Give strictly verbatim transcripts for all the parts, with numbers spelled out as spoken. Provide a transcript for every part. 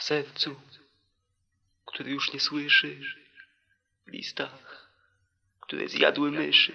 sercu, który już nie słyszy, w listach, które zjadły myszy,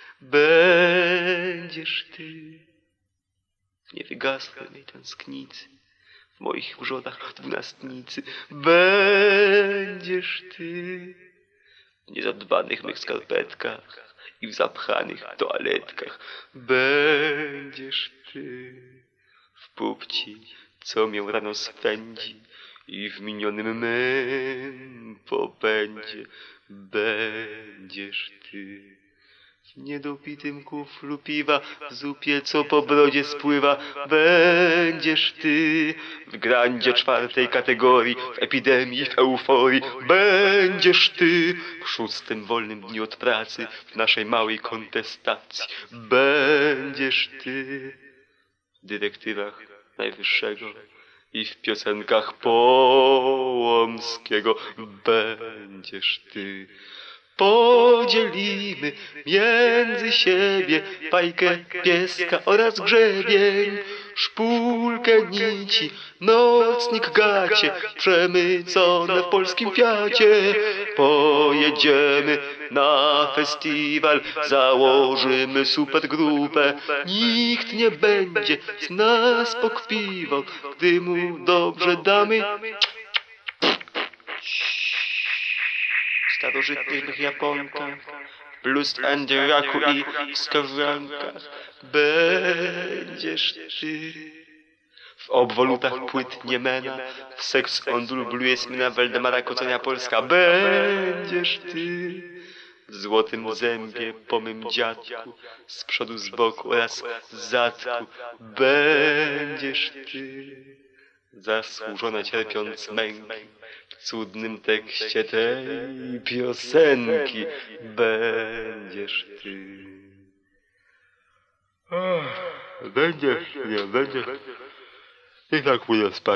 będziesz ty. W niewygasłej tęsknicy, w moich wrzodach dwunastnicy, będziesz ty. W niezadbanych mych skarpetkach i w zapchanych toaletkach będziesz ty. W pupci, co mię rano spędzi, i w minionym mym popędzie będziesz ty. W niedopitym kuflu piwa, w zupie, co po brodzie spływa, będziesz ty. W grandzie czwartej kategorii, w epidemii, w euforii, będziesz ty. W szóstym wolnym dniu od pracy, w naszej małej kontestacji, będziesz ty. W dyrektywach najwyższego i w piosenkach Połomskiego będziesz ty. Podzielimy między siebie bajkę pieska oraz grzebień, szpulkę nici, nocnik gacie, przemycone w polskim Fiacie. Pojedziemy na festiwal, założymy supergrupę, nikt nie będzie z nas pokpiwał, gdy mu dobrze damy w starożytnych Japonkach, w blues and rocku i w skowronkach będziesz ty. W obwolutach płyt Niemena, w Sex on Blue Jasmina Waldemara Koconia Polska będziesz ty. W złotym zębie po mym dziadku, z przodu, z boku oraz z zadku będziesz ty. Zasłużona cierpiąc męki, w cudnym tekście tej piosenki będziesz ty. Będziesz, nie, będziesz. I tak pójdę spać.